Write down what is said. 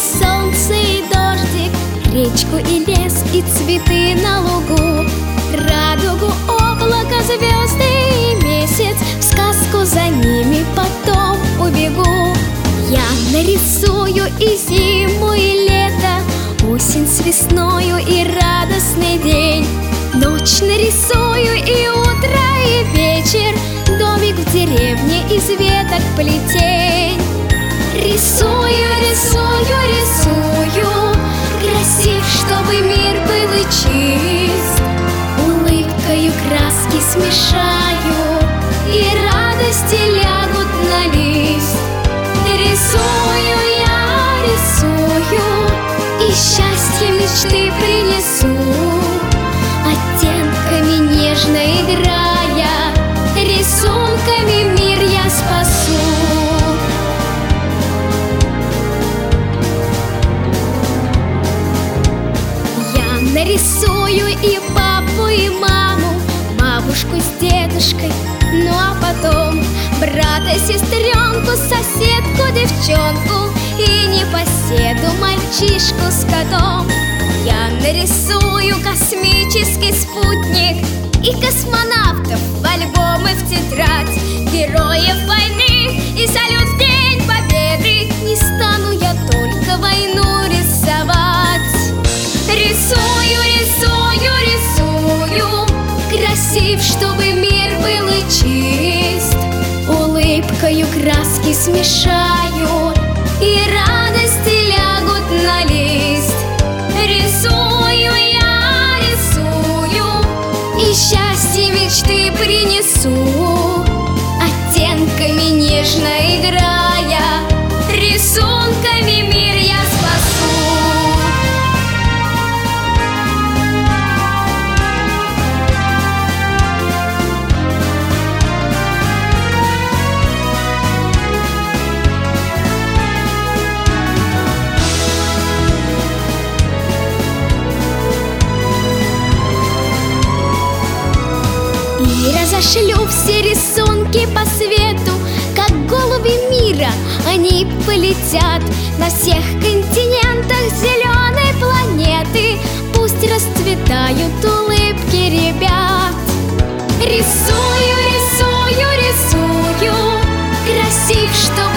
солнце и дождик, речку и лес, и цветы на лугу, радугу, облако, звезды и месяц. В сказку за ними потом убегу. Я нарисую и зиму, и лето, осень с весною и радостный день. Ночь нарисую и утро, и вечер, домик в деревне из веток плетень. Рисую, рисую, рисую, красив, чтобы мир был и чист. Улыбкою краски смешаю, и радости лягут на лист. Рисую я, рисую, и счастье мечты принесу, оттенками нежно играя, рисунками мир я спасу. Я нарисую и папу, и маму, бабушку с дедушкой, ну а потом брата, сестренку, соседку, девчонку и непоседу, мальчишку с котом. Я нарисую космический спутник и космонавтов в альбомы, в тетрадь, героев войны и салют в День Победы. Не стану я только войну рисовать. Рисую, рисую, рисую, красив, чтобы мир был и чист. Улыбкою краски смешаю, и радости лягут на лист. Рисую я, рисую, и счастье мечты принесу, оттенками нежно играя, рисунками мир я спасу. И разошлю все рисунки по свету, как голуби мира они полетят на всех континентах зеленой планеты. Пусть расцветают улыбки ребят. Рисую, рисую, рисую, красив, чтобы